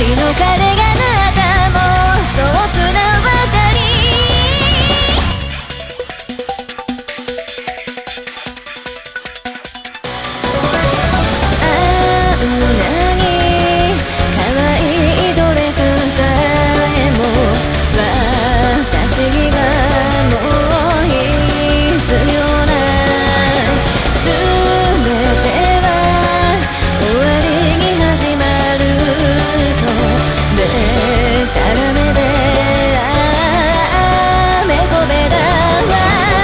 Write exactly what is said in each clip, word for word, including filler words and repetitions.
りの彼があなたもそう綱渡りあんなに可愛いドレスさえも私にはもう必要ない全ては終わりに始まるとでたらめであめこべだわ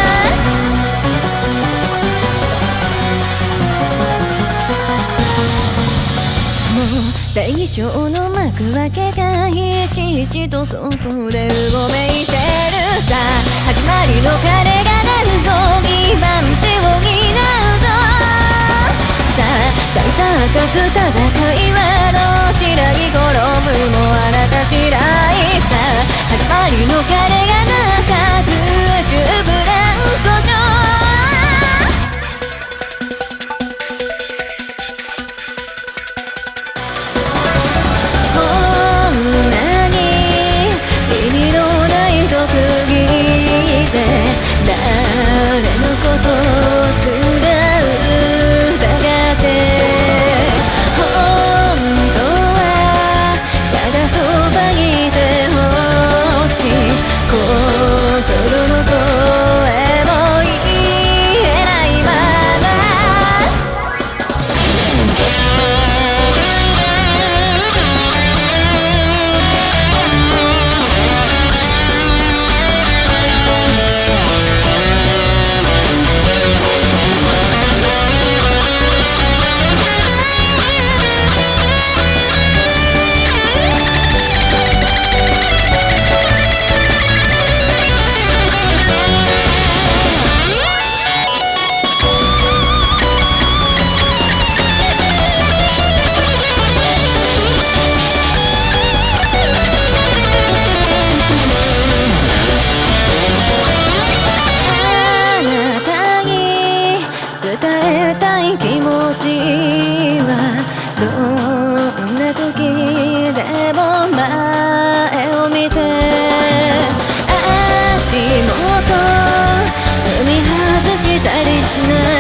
もう大小の幕開けがひしひしとそこでうごめいてるさ始まりの鐘が鳴るぞにばん手を担うぞさあ大サーカス戦いはどちらに転ぶもあなた次第さ始まりの鐘が鳴った空中ブランコ上誰のことすら疑って本当はただそばにいてほしい心の声も言えないまま伝えたい気持ちはどんな時でも前を見て足元踏み外したりしない